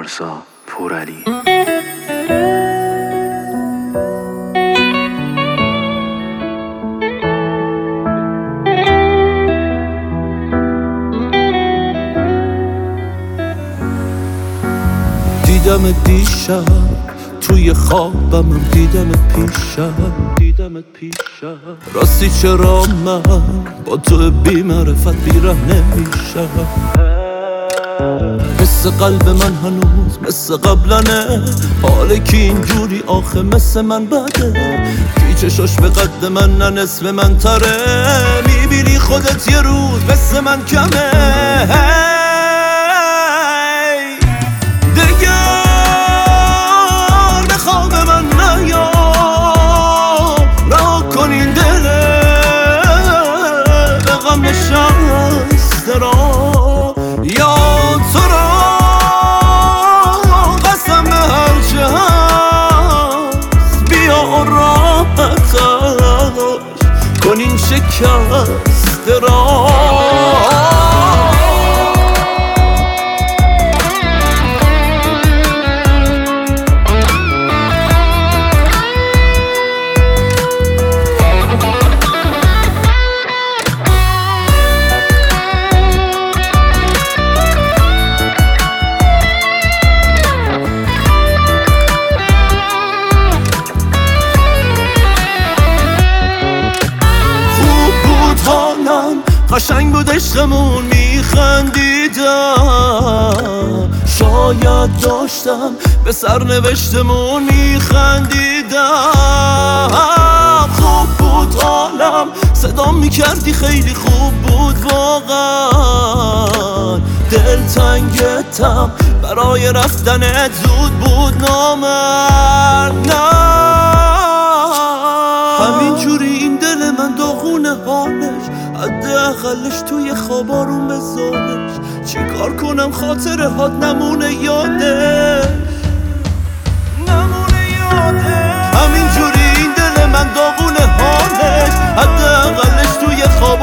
پارسا پورعلی. دیدم دیشب توی خوابم، دیدم پیشم راستی چرا من با تو بی معرفت بیره نمیشم؟ مثل قلب من هنوز مثل قبلنه، حاله که اینجوری آخه مثل من بده. پیچشاش به قد من نه نصف من تره، میبینی خودت یه روز مثل من کمه. یا تو را قسم به هرچه هست، بیا راحتش کن این شکست را. قشنگ بود عشقمون، میخندیدم، شاید داشتم به سرنوشتمون میخندیدم. خوب بود حالم، صدام میکردی خیلی خوب بود واقعا. دلتنگتم برای رفتنت زود بود نامرد. همینجوری این دل من داغونه حالش، حداقلش توی خواب آروم بذارش. چیکار کنم خاطره هات نمونه یادش. همینجوری این دل من داغونه حالش، حداقلش توی خواب